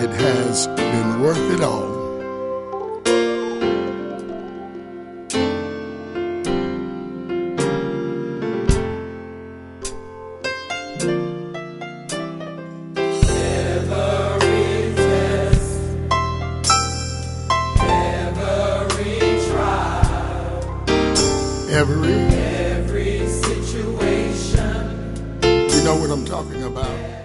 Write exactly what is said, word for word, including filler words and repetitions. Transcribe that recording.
it has been worth it all. Every test, every trial, Every, every situation, you know what I'm talking about.